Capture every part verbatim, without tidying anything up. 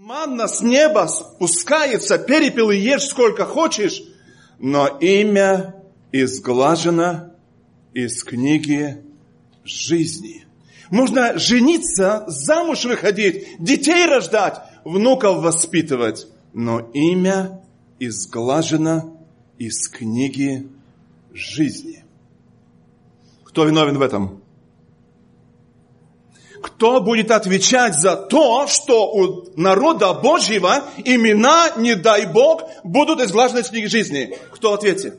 Манна с неба спускается, перепел и ешь сколько хочешь, но имя изглажено из книги жизни. Можно жениться, замуж выходить, детей рождать, внуков воспитывать, но имя изглажено из книги жизни. Кто виновен в этом? Кто будет отвечать за то, что у народа Божьего имена, не дай Бог, будут изглажены из книги жизни? Кто ответит?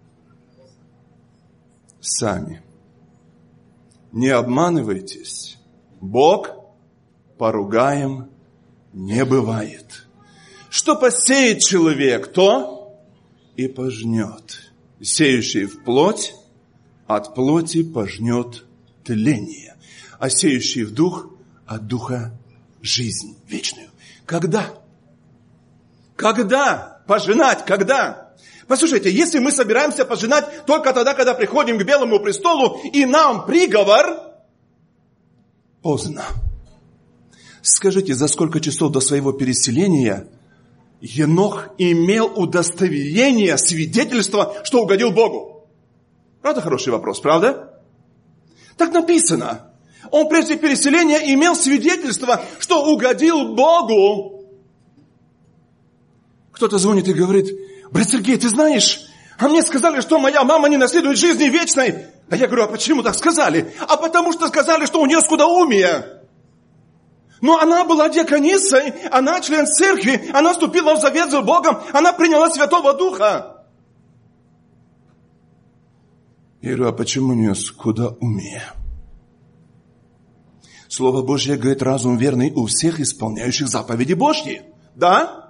Сами. Не обманывайтесь. Бог поругаем не бывает. Что посеет человек, то и пожнет. Сеющий в плоть, от плоти пожнет тление. А сеющий в дух, от духа жизнь вечную. Когда? Когда? Пожинать, когда? Послушайте, если мы собираемся пожинать только тогда, когда приходим к Белому престолу, и нам приговор, поздно. Скажите, за сколько часов до своего переселения Енох имел удостоверение, свидетельство, что угодил Богу? Правда хороший вопрос, правда? Так написано. Он прежде переселения имел свидетельство, что угодил Богу. Кто-то звонит и говорит: брат Сергей, ты знаешь, а мне сказали, что моя мама не наследует жизни вечной. А я говорю: а почему так сказали? А потому что сказали, что у нее скудоумие. Но она была диаконисой, она член церкви, она вступила в завет с Богом, она приняла Святого Духа. Я говорю: а почему у нее скудоумие? Слово Божье говорит: разум верный у всех исполняющих заповеди Божьи. Да?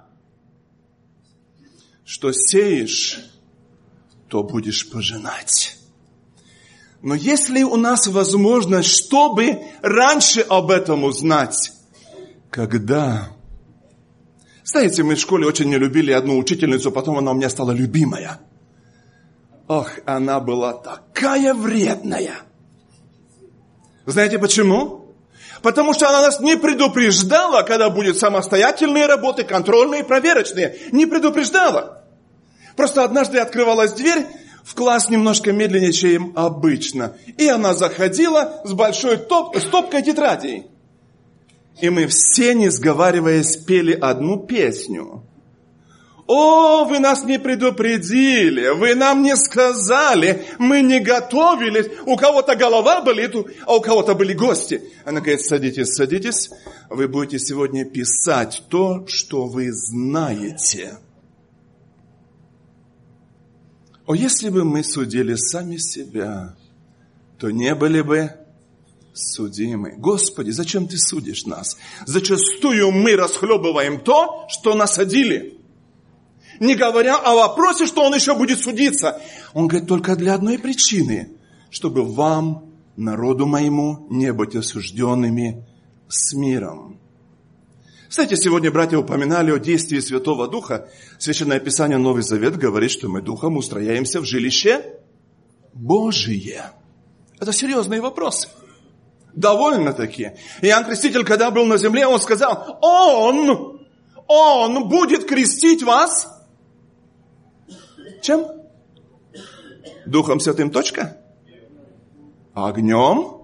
Что сеешь, то будешь пожинать. Но если у нас возможность, чтобы раньше об этом узнать, когда? Знаете, мы в школе очень не любили одну учительницу, потом она у меня стала любимая. Ох, она была такая вредная. Знаете почему? Потому что она нас не предупреждала, когда будут самостоятельные работы, контрольные, проверочные. Не предупреждала. Просто однажды открывалась дверь в класс немножко медленнее, чем обычно. И она заходила с большой топ, стопкой тетрадей. И мы все, не сговариваясь, пели одну песню. О, вы нас не предупредили, вы нам не сказали, мы не готовились. У кого-то голова болит, а у кого-то были гости. Она говорит: садитесь, садитесь, вы будете сегодня писать то, что вы знаете. О, если бы мы судили сами себя, то не были бы судимы. Господи, зачем ты судишь нас? Зачастую мы расхлебываем то, что насадили. Не говоря о вопросе, что он еще будет судиться. Он говорит: только для одной причины. Чтобы вам, народу моему, не быть осужденными с миром. Кстати, сегодня братья упоминали о действии Святого Духа. Священное Писание, Новый Завет говорит, что мы Духом устрояемся в жилище Божие. Это серьезные вопросы. Довольно-таки. Иоанн Креститель, когда был на земле, он сказал: Он, Он будет крестить вас. Чем? Духом Святым, точка? Огнем?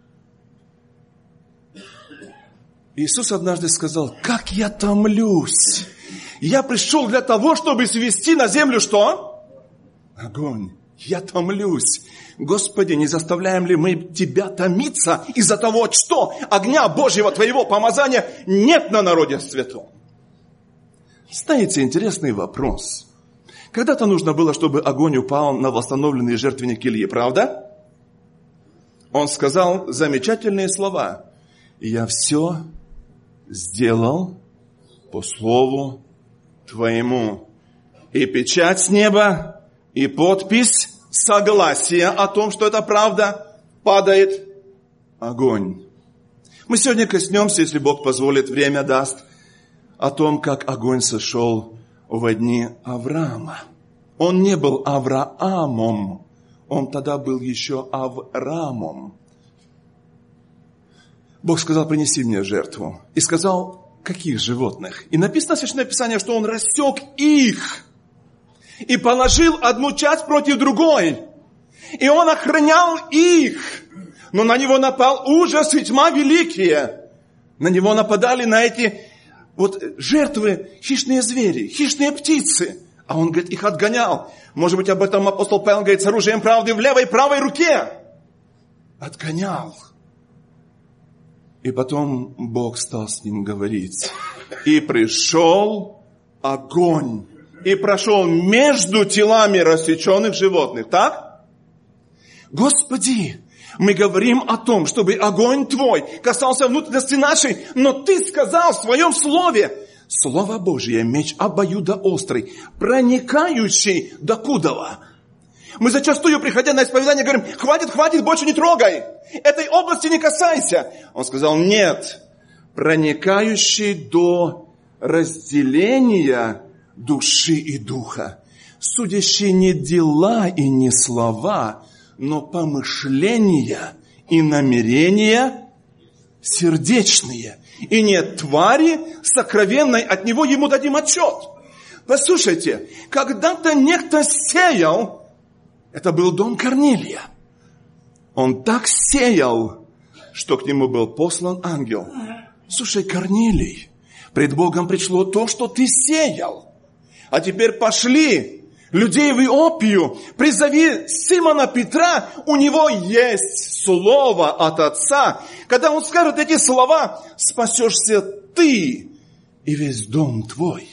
Иисус однажды сказал: как я томлюсь. Я пришел для того, чтобы свести на землю что? Огонь. Я томлюсь. Господи, не заставляем ли мы Тебя томиться из-за того, что огня Божьего Твоего помазания нет на народе святом? Знаете, интересный вопрос. Когда-то нужно было, чтобы огонь упал на восстановленный жертвенник Ильи, правда? Он сказал замечательные слова: я все сделал по слову Твоему. И печать с неба, и подпись согласия о том, что это правда, падает огонь. Мы сегодня коснемся, если Бог позволит, время даст, о том, как огонь сошел во дни Авраама. Он не был Авраамом, он тогда был еще Авраамом. Бог сказал: принеси мне жертву. И сказал Каких животных? И написано в Священном Писании, что он рассек их и положил одну часть против другой. И он охранял их. Но на него напал ужас и тьма великие. На него нападали на эти вот жертвы хищные звери, хищные птицы. А он, говорит, их отгонял. Может быть, об этом апостол Павел говорит, с оружием правды в левой и правой руке. Отгонял. И потом Бог стал с ним говорить. И пришел огонь. И прошел между телами рассеченных животных. Так? Господи, мы говорим о том, чтобы огонь Твой касался внутренности нашей. Но Ты сказал в Своем Слове, Слово Божье, меч обоюдоострый, проникающий докудова. Мы зачастую, приходя на исповедание, говорим, хватит, хватит, больше не трогай. Этой области не касайся. Он сказал, нет, проникающий до разделения души и духа, судящий не дела и не слова, но помышления и намерения сердечные. И нет твари сокровенной, от него ему дадим отчет. Послушайте, когда-то некто сеял, это был дом Корнилия. Он так сеял, что к нему был послан ангел. Слушай, Корнилий, пред Богом пришло то, что ты сеял. А теперь пошли людей в Иопию, призови Симона Петра, у него есть слово от Отца. Когда он скажет эти слова, спасешься ты и весь дом твой.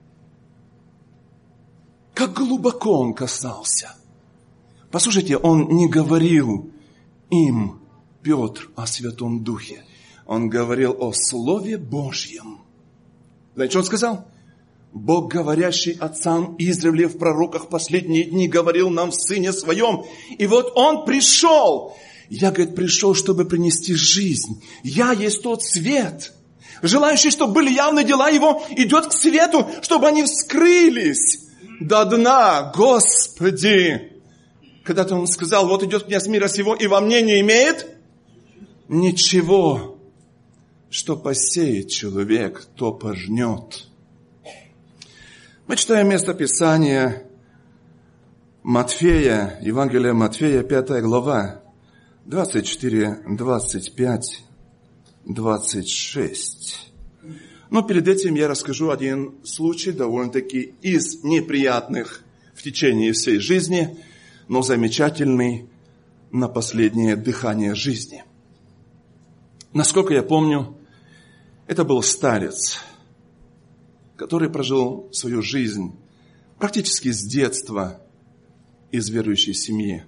Как глубоко он касался. Послушайте, он не говорил им, Петр, о Святом Духе. Он говорил о Слове Божьем. Знаете, что он сказал? Бог, говорящий отцам издревле в пророках последние дни, говорил нам в Сыне Своем. И вот Он пришел. Я, говорит, пришел, чтобы принести жизнь. Я есть тот свет. Желающий, чтобы были явны дела Его, идет к свету, чтобы они вскрылись до дна. Господи! Когда-то Он сказал, вот идет князь мира сего, и во мне не имеет ничего. Что посеет человек, то пожнет. Мы читаем место Писания Матфея, Евангелие Матфея, пятая глава, двадцать четыре, двадцать пять, двадцать шесть. Но перед этим я расскажу один случай, довольно-таки из неприятных в течение всей жизни, но замечательный на последнее дыхание жизни. Насколько я помню, это был старец, который прожил свою жизнь практически с детства из верующей семьи.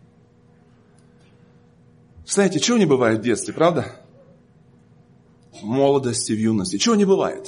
Знаете, чего не бывает в детстве, правда? В молодости, в юности. Чего не бывает?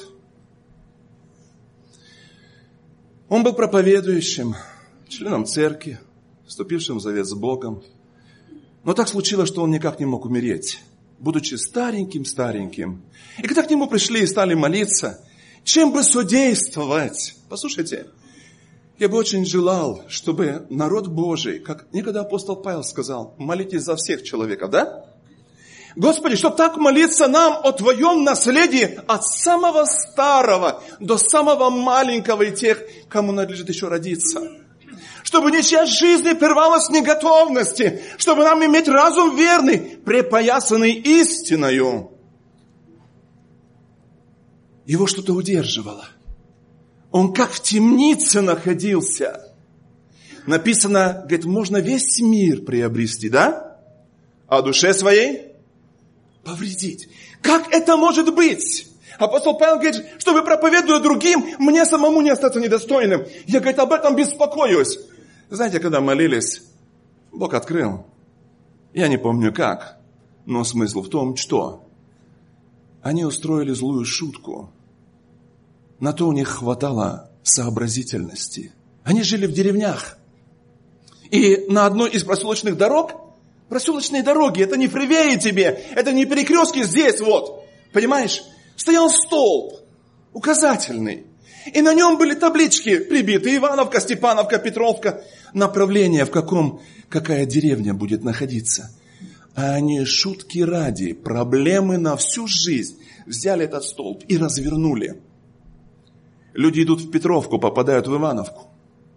Он был проповедующим, членом церкви, вступившим в завет с Богом. Но так случилось, что он никак не мог умереть, будучи стареньким-стареньким. И когда к нему пришли и стали молиться, чем бы содействовать? Послушайте, я бы очень желал, чтобы народ Божий, как некогда апостол Павел сказал, молитесь за всех человеков, да? Господи, чтобы так молиться нам о Твоем наследии от самого старого до самого маленького и тех, кому надлежит еще родиться. Чтобы ничья жизнь не прервалась с неготовности, чтобы нам иметь разум верный, препоясанный истиною. Его что-то удерживало. Он как в темнице находился. Написано, говорит, можно весь мир приобрести, да? А душе своей повредить. Как это может быть? Апостол Павел говорит, чтобы проповедуя другим, мне самому не остаться недостойным. Я, говорит, об этом беспокоюсь. Знаете, когда молились, Бог открыл. Я не помню как, но смысл в том, что они устроили злую шутку. На то у них хватало сообразительности. Они жили в деревнях. И на одной из проселочных дорог, проселочные дороги, это не фривеи тебе, это не перекрестки здесь вот, понимаешь, стоял столб указательный. И на нем были таблички прибиты: Ивановка, Степановка, Петровка, направление, в каком какая деревня будет находиться. А они шутки ради, проблемы на всю жизнь. Взяли этот столб и развернули. Люди идут в Петровку, попадают в Ивановку.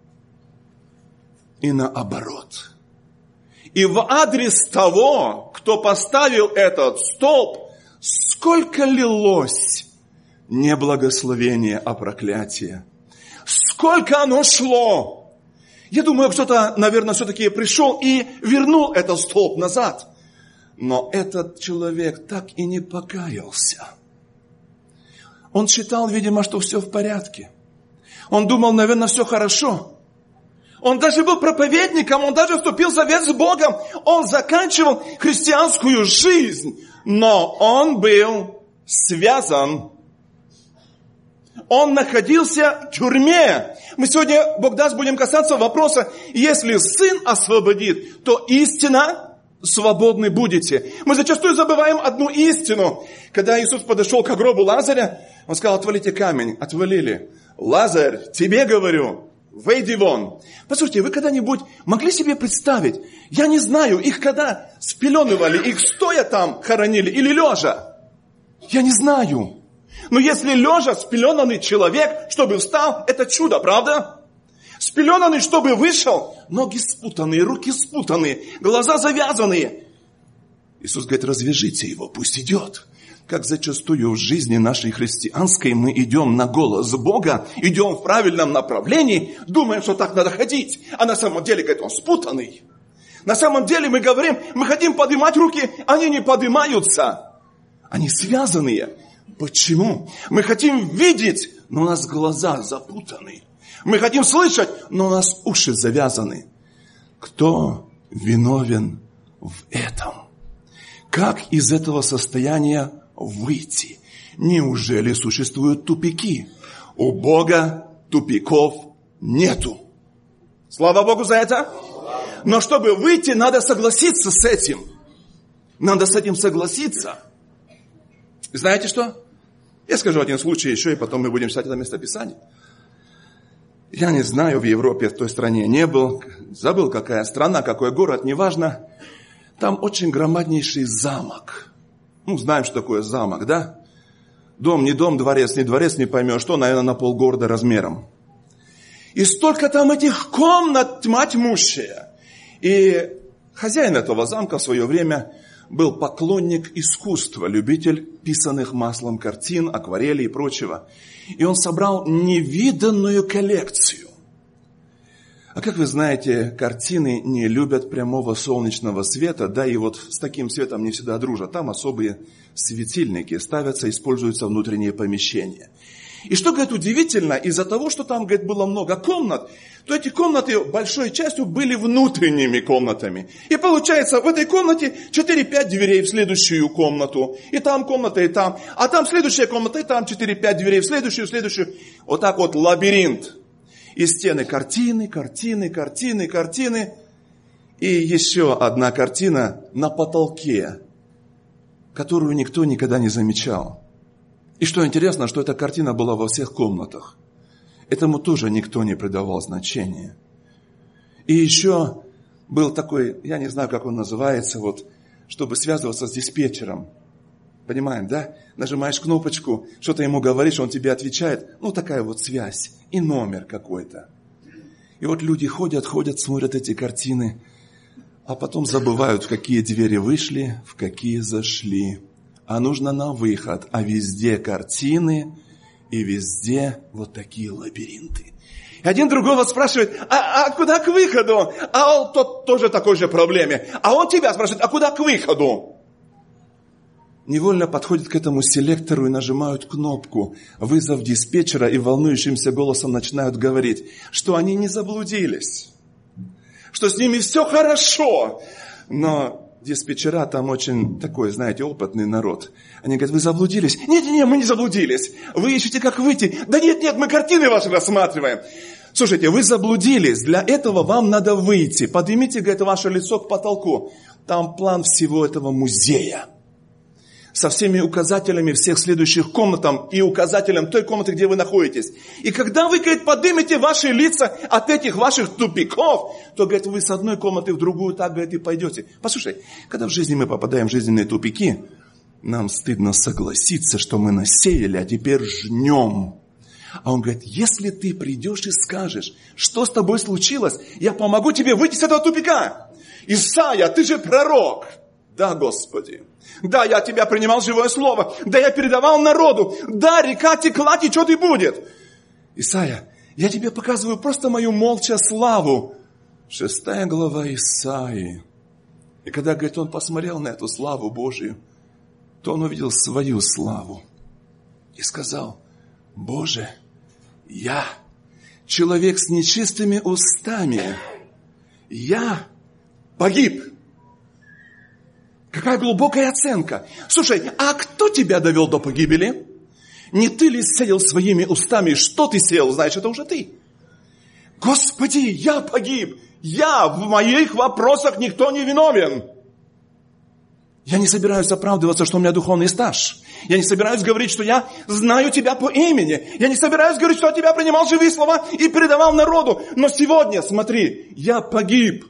И наоборот. И в адрес того, кто поставил этот столб, сколько лилось не благословение, а проклятие. Сколько оно шло. Я думаю, кто-то, наверное, все-таки пришел и вернул этот столб назад. Но этот человек так и не покаялся. Он считал, видимо, что все в порядке. Он думал, наверное, все хорошо. Он даже был проповедником, он даже вступил в завет с Богом. Он заканчивал христианскую жизнь. Но он был связан. Он находился в тюрьме. Мы сегодня, Бог даст, будем касаться вопроса, если Сын освободит, то истина свободны будете. Мы зачастую забываем одну истину. Когда Иисус подошел к гробу Лазаря, Он сказал, отвалите камень. Отвалили. Лазарь, тебе говорю, выйди вон. Послушайте, вы когда-нибудь могли себе представить, я не знаю, их когда спеленывали, их стоя там хоронили или лежа? Я не знаю. Но если лежа спеленанный человек, чтобы встал, это чудо, правда? Спеленанный, чтобы вышел, ноги спутанные, руки спутанные, глаза завязанные. Иисус говорит, развяжите его, пусть идет. Как зачастую в жизни нашей христианской мы идем на голос Бога, идем в правильном направлении, думаем, что так надо ходить. А на самом деле, говорит, он спутанный. На самом деле мы говорим, мы хотим поднимать руки, они не поднимаются. Они связанные. Почему? Мы хотим видеть, но у нас глаза запутаны. Мы хотим слышать, но у нас уши завязаны. Кто виновен в этом? Как из этого состояния выйти? Неужели существуют тупики? У Бога тупиков нету. Слава Богу за это. Но чтобы выйти, надо согласиться с этим. Надо с этим согласиться. Знаете что? Я скажу один случай еще, и потом мы будем читать это местописание. Я не знаю, в Европе, в той стране не был. Забыл, какая страна, какой город, неважно. Там очень громаднейший замок. Ну, знаем, что такое замок, да? Дом, не дом, дворец, не дворец, не поймешь, что, наверное, на полгорода размером. И столько там этих комнат, тьма тьмущая. И хозяин этого замка в свое время был поклонник искусства, любитель писанных маслом картин, акварелей и прочего. И он собрал невиданную коллекцию. А как вы знаете, картины не любят прямого солнечного света, да и вот с таким светом не всегда дружат. Там особые светильники ставятся, используются внутренние помещения. И что, говорит, удивительно, из-за того, что там, говорит, было много комнат, то эти комнаты большой частью были внутренними комнатами. И получается, в этой комнате четыре-пять дверей в следующую комнату. И там комната, и там. А там следующая комната, и там четыре-пять дверей в следующую, в следующую. Вот так вот лабиринт. И стены картины, картины, картины, картины. И еще одна картина на потолке, которую никто никогда не замечал. И что интересно, что эта картина была во всех комнатах. Этому тоже никто не придавал значения. И еще был такой, я не знаю, как он называется, вот, чтобы связываться с диспетчером. Понимаем, да? Нажимаешь кнопочку, что-то ему говоришь, он тебе отвечает. Ну, такая вот связь. И номер какой-то. И вот люди ходят, ходят, смотрят эти картины, а потом забывают, в какие двери вышли, в какие зашли. А нужно на выход. А везде картины и везде вот такие лабиринты. И один другого спрашивает, а, а куда к выходу? А он тот тоже такой же проблеме. А он тебя спрашивает, а куда к выходу? Невольно подходят к этому селектору и нажимают кнопку. Вызов диспетчера и волнующимся голосом начинают говорить, что они не заблудились. Что с ними все хорошо. Но диспетчера там очень такой, знаете, опытный народ. Они говорят, вы заблудились? Нет, нет, мы не заблудились. Вы ищете, как выйти? Да нет, нет, мы картины ваши рассматриваем. Слушайте, вы заблудились. Для этого вам надо выйти. Поднимите, говорит, ваше лицо к потолку. Там план всего этого музея. со всеми указателями всех следующих комнатам и указателем той комнаты, где вы находитесь. И когда вы, говорит, поднимете ваши лица от этих ваших тупиков, то, говорит, вы с одной комнаты в другую так, говорит, и пойдете. Послушай, когда в жизни мы попадаем в жизненные тупики, нам стыдно согласиться, что мы насеяли, а теперь жнем. А он говорит, если ты придешь и скажешь, что с тобой случилось, я помогу тебе выйти с этого тупика. Исайя, ты же пророк. Да, Господи. Да, я тебя принимал живое слово. Да, я передавал народу. Да, река текла, течет и будет. Исайя, я тебе показываю просто мою молча славу. Шестая глава Исаии. И когда, говорит, он посмотрел на эту славу Божию, то он увидел свою славу. И сказал, Боже, я, человек с нечистыми устами, я погиб. Какая глубокая оценка. Слушай, а кто тебя довел до погибели? Не ты ли сеял своими устами? Что ты сеял? Знаешь, это уже ты. Господи, я погиб. Я, в моих вопросах никто не виновен. Я не собираюсь оправдываться, что у меня духовный стаж. Я не собираюсь говорить, что я знаю тебя по имени. Я не собираюсь говорить, что я тебя принимал живые слова и передавал народу. Но сегодня, смотри, я погиб.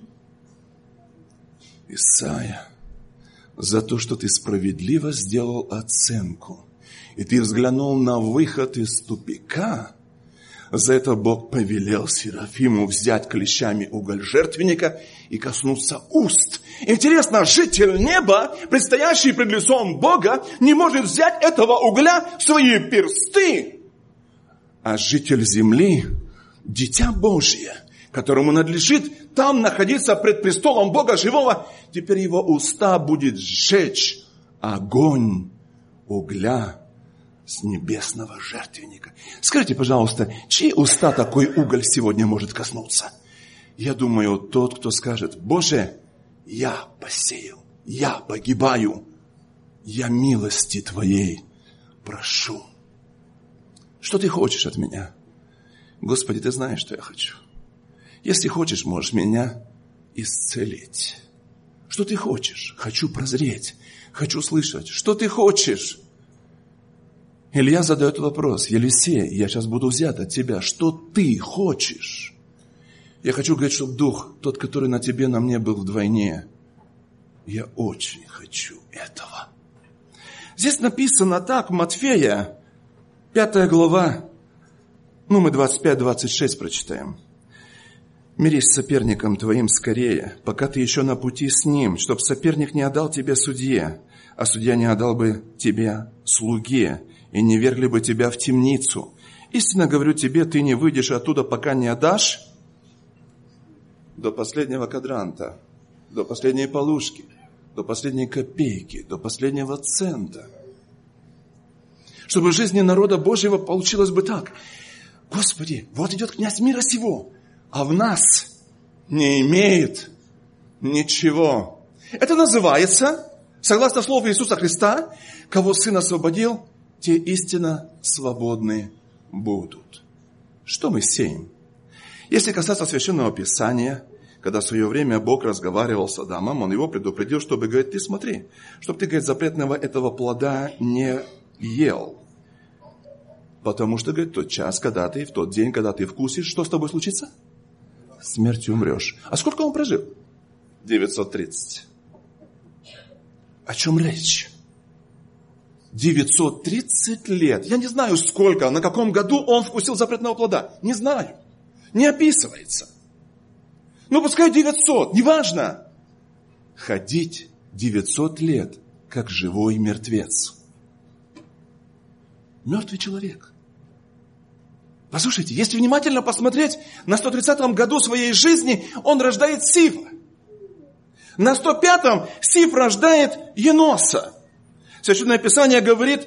Исайя, за то, что ты справедливо сделал оценку, и ты взглянул на выход из тупика, за это Бог повелел Серафиму взять клещами уголь жертвенника и коснуться уст. Интересно, житель неба, предстоящий пред лицом Бога, не может взять этого угля в свои персты. А житель земли, дитя Божье, которому надлежит там находиться пред престолом Бога живого, теперь его уста будет сжечь огонь угля с небесного жертвенника. Скажите, пожалуйста, чьи уста такой уголь сегодня может коснуться? Я думаю, тот, кто скажет, Боже, я посеял, я погибаю, я милости Твоей прошу. Что Ты хочешь от меня? Господи, Ты знаешь, что я хочу. Если хочешь, можешь меня исцелить. Что Ты хочешь? Хочу прозреть, хочу слышать. Что Ты хочешь? Илья задает вопрос, Елисей, я сейчас буду взят от тебя, что ты хочешь? Я хочу говорить, чтобы Дух, тот, который на тебе, на мне был вдвойне. Я очень хочу этого. Здесь написано так, Матфея, пятая глава, ну мы двадцать пять двадцать шесть прочитаем. Мирись с соперником твоим скорее, пока ты еще на пути с ним, чтоб соперник не отдал тебе судье, а судья не отдал бы тебе слуге, и не вергли бы тебя в темницу. Истинно говорю тебе, ты не выйдешь оттуда, пока не отдашь до последнего квадранта, до последней полушки, до последней копейки, до последнего цента. Чтобы в жизни народа Божьего получилось бы так. Господи, вот идет князь мира сего, а в нас не имеет ничего. Это называется, согласно слову Иисуса Христа, кого Сын освободил, те истинно свободны будут. Что мы сеем? Если касаться Священного Писания, когда в свое время Бог разговаривал с Адамом, Он его предупредил, чтобы, говорит, ты смотри, чтобы ты, говорит, запретного этого плода не ел. Потому что, говорит, в тот час, когда ты, в тот день, когда ты вкусишь, что с тобой случится? Смертью умрешь. А сколько он прожил? девятьсот тридцать. О чем речь? девятьсот тридцать лет. Я не знаю, сколько, на каком году он вкусил запретного плода. Не знаю. Не описывается. Ну, пускай девятьсот, неважно. Ходить девятьсот лет, как живой мертвец. Мертвый человек. Послушайте, если внимательно посмотреть, на сто тридцатом году своей жизни он рождает Сифа. На сто пятом Сиф рождает Еноса. Священное Писание говорит,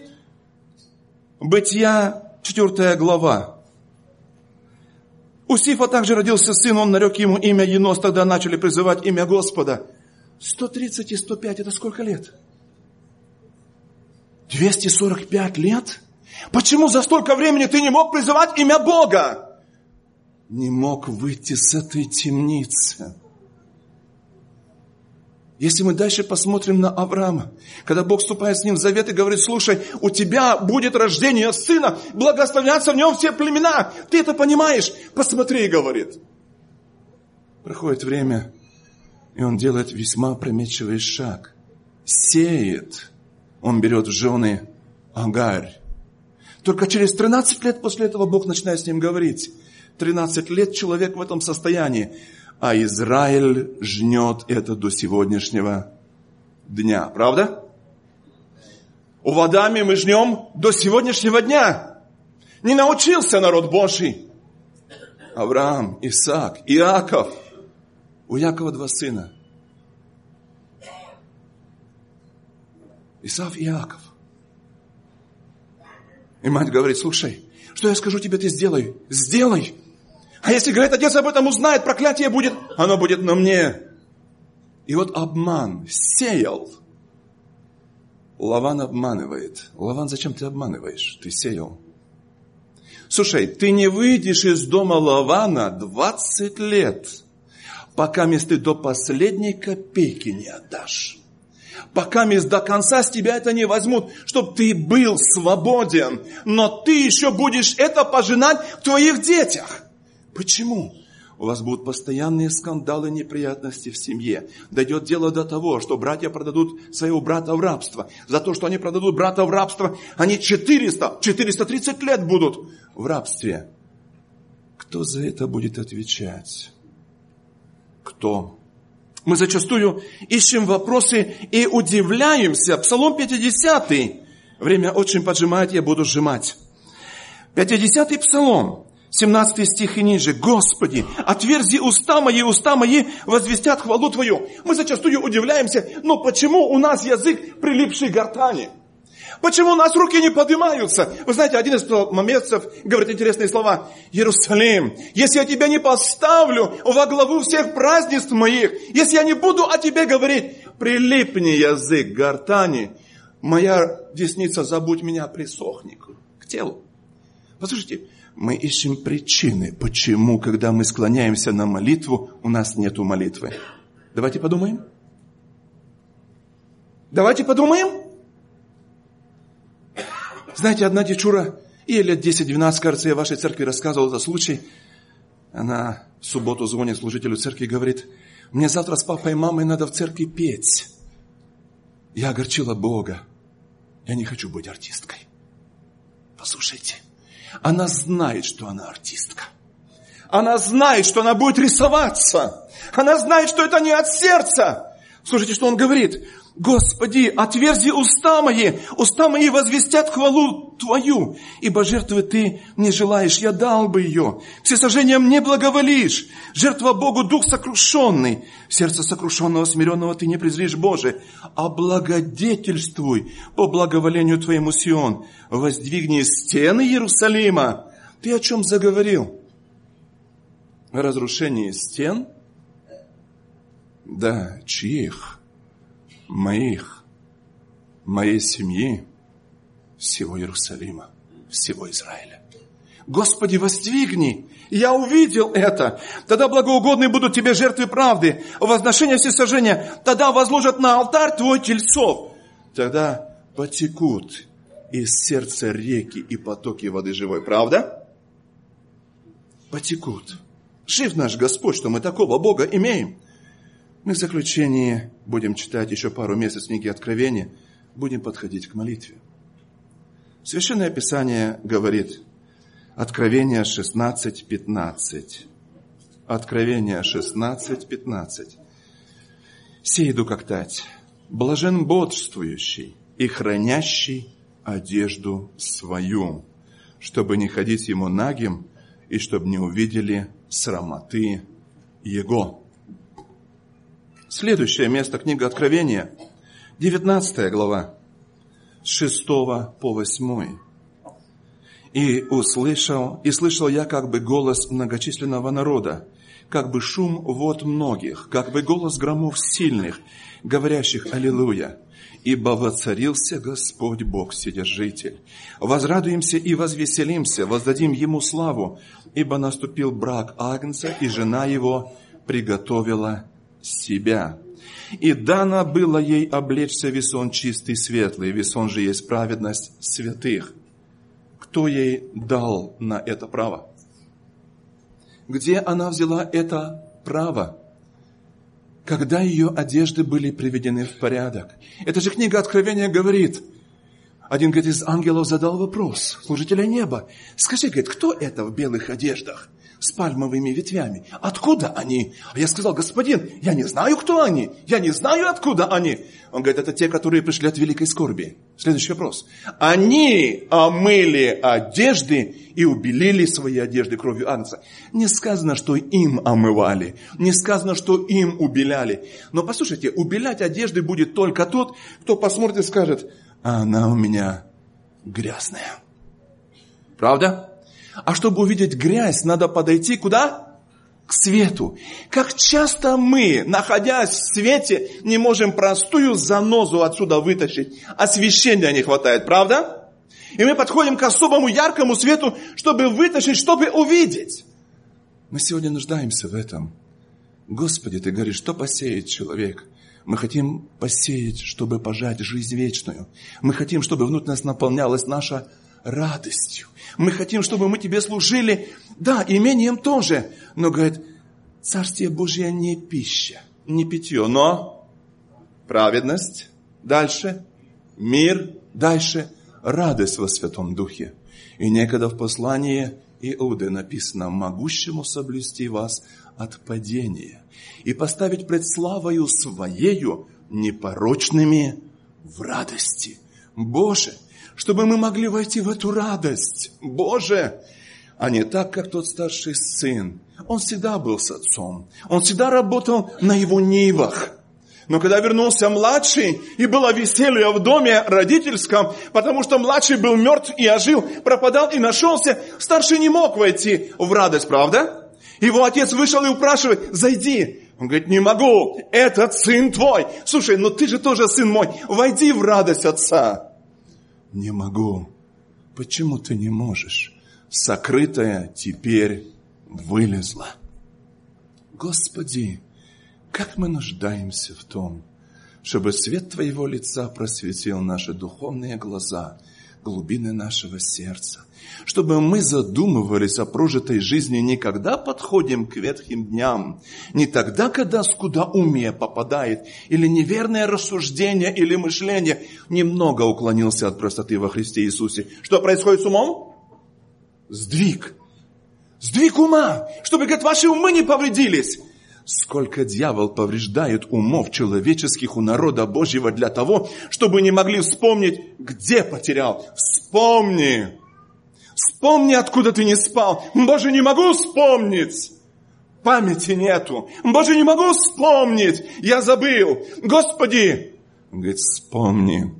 Бытия, четвёртая глава. У Сифа также родился сын, он нарек ему имя Енос, тогда начали призывать имя Господа. сто тридцать и сто пять, это сколько лет? двести сорок пять лет? Почему за столько времени ты не мог призывать имя Бога? Не мог выйти с этой темницы. Если мы дальше посмотрим на Авраама, когда Бог вступает с ним в завет и говорит: слушай, у тебя будет рождение сына, благословятся в нем все племена. Ты это понимаешь? Посмотри, говорит. Проходит время, и он делает весьма опрометчивый шаг. Сеет. Он берет в жены Агарь. Только через тринадцать лет после этого Бог начинает с ним говорить. тринадцать лет человек в этом состоянии. А Израиль жнет это до сегодняшнего дня. Правда? У водами мы жнем до сегодняшнего дня. Не научился народ Божий. Авраам, Исаак, Иаков. У Якова два сына. Исав и Иаков. И мать говорит: слушай, что я скажу тебе, ты сделай. Сделай. А если, говорит, отец об этом узнает, проклятие будет, оно будет на мне. И вот обман сеял. Лаван обманывает. Лаван, зачем ты обманываешь? Ты сеял. Слушай, ты не выйдешь из дома Лавана двадцать лет, пока ты до последней копейки не отдашь. Пока до конца с тебя это не возьмут, чтобы ты был свободен. Но ты еще будешь это пожинать в твоих детях. Почему? У вас будут постоянные скандалы, неприятности в семье. Дойдет дело до того, что братья продадут своего брата в рабство. За то, что они продадут брата в рабство, они четыреста, четыреста тридцать лет будут в рабстве. Кто за это будет отвечать? Кто? Мы зачастую ищем вопросы и удивляемся. Псалом пятидесятый. Время очень поджимает, я буду сжимать. пятидесятый псалом. семнадцатый стих и ниже. Господи, отверзи уста мои, уста мои возвестят хвалу Твою. Мы зачастую удивляемся, но почему у нас язык прилипший к гортани? Почему у нас руки не поднимаются? Вы знаете, один из псалмопевцев говорит интересные слова. Иерусалим, если я тебя не поставлю во главу всех празднеств моих, если я не буду о тебе говорить, прилипни язык к гортани, моя десница, забудь меня, присохни к телу. Послушайте, мы ищем причины, почему, когда мы склоняемся на молитву, у нас нету молитвы. Давайте подумаем. Давайте подумаем. Знаете, одна девчура, ей лет десять-двенадцать, кажется, я в вашей церкви рассказывал за случай. Она в субботу звонит служителю церкви и говорит: мне завтра с папой и мамой надо в церкви петь. Я огорчила Бога. Я не хочу быть артисткой. Послушайте. Она знает, что она артистка. Она знает, что она будет рисоваться. Она знает, что это не от сердца. Слушайте, что он говорит. Господи, отверзи уста мои, уста мои возвестят хвалу Твою, ибо жертвы Ты не желаешь, я дал бы ее. Всесожжением не благоволишь, жертва Богу дух сокрушенный. Сердце сокрушенного, смиренного Ты не презришь, Боже. Облагодетельствуй по благоволению Твоему, Сион. Воздвигни стены Иерусалима. Ты о чем заговорил? О разрушении стен? Да, чьих? Моих, моей семьи, всего Иерусалима, всего Израиля. Господи, воздвигни, я увидел это. Тогда благоугодны будут Тебе жертвы правды, возношения всесожжения. Тогда возложат на алтарь Твой тельцов. Тогда потекут из сердца реки и потоки воды живой. Правда? Потекут. Жив наш Господь, что мы такого Бога имеем. Мы в заключении будем читать еще пару месяцев книги Откровения, будем подходить к молитве. Священное Писание говорит, Откровение шестнадцать пятнадцать. Откровение шестнадцать пятнадцать. «Сей иду как тать, блажен бодрствующий и хранящий одежду свою, чтобы не ходить ему нагим и чтобы не увидели срамоты его». Следующее место, книга Откровения, девятнадцатая глава, с шестого по восьмой. «И услышал, и слышал я как бы голос многочисленного народа, как бы шум вод многих, как бы голос громов сильных, говорящих «Аллилуйя». Ибо воцарился Господь Бог Вседержитель. Возрадуемся и возвеселимся, воздадим Ему славу, ибо наступил брак Агнца, и жена Его приготовила себя. И дано было ей облечься в весон чистый, светлый. Весон же есть праведность святых. Кто ей дал на это право? Где она взяла это право? Когда ее одежды были приведены в порядок. Эта же книга Откровения говорит, один, говорит, из ангелов задал вопрос служителя неба. Скажи, говорит, кто это в белых одеждах с пальмовыми ветвями? Откуда они? А я сказал, господин, я не знаю, кто они. Я не знаю, откуда они. Он говорит, это те, которые пришли от великой скорби. Следующий вопрос. Они омыли одежды и убелили свои одежды кровью Агнца. Не сказано, что им омывали. Не сказано, что им убеляли. Но послушайте, убелять одежды будет только тот, кто посмотрит и скажет, а она у меня грязная. Правда? А чтобы увидеть грязь, надо подойти куда? К свету. Как часто мы, находясь в свете, не можем простую занозу отсюда вытащить. Освещения не хватает, правда? И мы подходим к особому яркому свету, чтобы вытащить, чтобы увидеть. Мы сегодня нуждаемся в этом. Господи, Ты говоришь, что посеет человек? Мы хотим посеять, чтобы пожать жизнь вечную. Мы хотим, чтобы внутрь нас наполнялась наша радостью. Мы хотим, чтобы мы Тебе служили, да, имением тоже. Но, говорит, Царствие Божие не пища, не питье, но праведность, дальше мир, дальше радость во Святом Духе. И некогда в послании Иуды написано, могущему соблюсти вас от падения и поставить пред славою Своею непорочными в радости. Боже, чтобы мы могли войти в эту радость. Боже, а не так, как тот старший сын. Он всегда был с отцом. Он всегда работал на его нивах. Но когда вернулся младший, и было веселье в доме родительском, потому что младший был мертв и ожил, пропадал и нашелся, старший не мог войти в радость, правда? Его отец вышел и упрашивает, зайди. Он говорит, не могу, этот сын твой. Слушай, ну ты же тоже сын мой, войди в радость отца. Не могу. Почему ты не можешь? Сокрытое теперь вылезло. Господи, как мы нуждаемся в том, чтобы свет Твоего лица просветил наши духовные глаза, глубины нашего сердца, чтобы мы задумывались о прожитой жизни не когда подходим к ветхим дням, не тогда, когда скудоумие попадает, или неверное рассуждение, или мышление. Немного уклонился от простоты во Христе Иисусе. Что происходит с умом? Сдвиг. Сдвиг ума, чтобы, говорит, ваши умы не повредились. Сколько дьявол повреждает умов человеческих у народа Божьего для того, чтобы не могли вспомнить, где потерял. Вспомни. Вспомни, откуда ты не спал. Боже, не могу вспомнить. Памяти нету. Боже, не могу вспомнить. Я забыл. Господи. Он говорит, вспомни.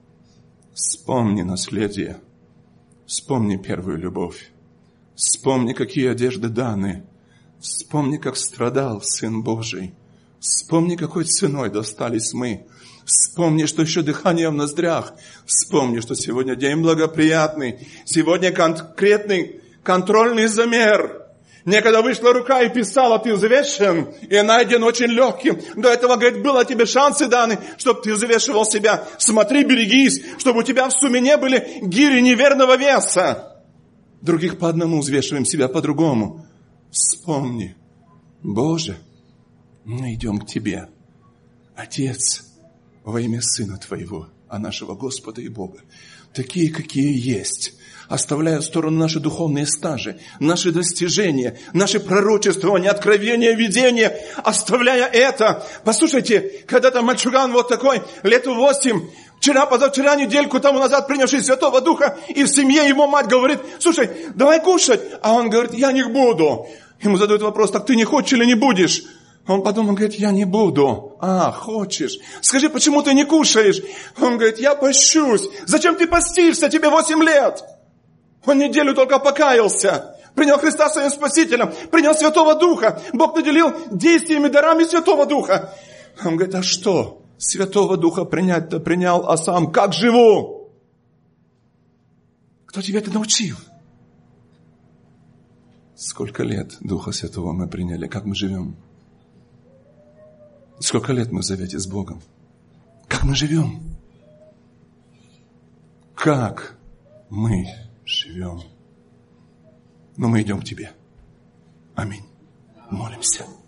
Вспомни наследие. Вспомни первую любовь. Вспомни, какие одежды даны. Вспомни, как страдал Сын Божий. Вспомни, какой ценой достались мы. Вспомни, что еще дыхание в ноздрях. Вспомни, что сегодня день благоприятный. Сегодня конкретный контрольный замер. Некогда вышла рука и писала, ты взвешен и найден очень легким. До этого, говорит, было тебе шансы даны, чтобы ты взвешивал себя. Смотри, берегись, чтобы у тебя в сумме не были гири неверного веса. Других по одному взвешиваем, себя по-другому. Вспомни, Боже, мы идем к Тебе, Отец, во имя Сына Твоего, а нашего Господа и Бога, такие, какие есть, оставляя в сторону наши духовные стажи, наши достижения, наши пророчествования, откровения, видения, оставляя это. Послушайте, когда-то мальчуган вот такой, лет восемь, вчера, позавчера, недельку тому назад, принявший Святого Духа, и в семье его мать говорит, слушай, давай кушать. А он говорит, я не буду. Ему задают вопрос, так ты не хочешь или не будешь? Он подумал, говорит, я не буду. А, хочешь. Скажи, почему ты не кушаешь? Он говорит, я пощусь. Зачем ты постишься? Тебе восемь лет. Он неделю только покаялся. Принял Христа своим Спасителем. Принял Святого Духа. Бог наделил действиями, дарами Святого Духа. Он говорит, а что? Святого Духа принять-то принял, а сам как живу? Кто тебя это научил? Сколько лет Духа Святого мы приняли, как мы живем? Сколько лет мы в завете с Богом? Как мы живем? Как мы живем? Но мы идем к Тебе. Аминь. Молимся.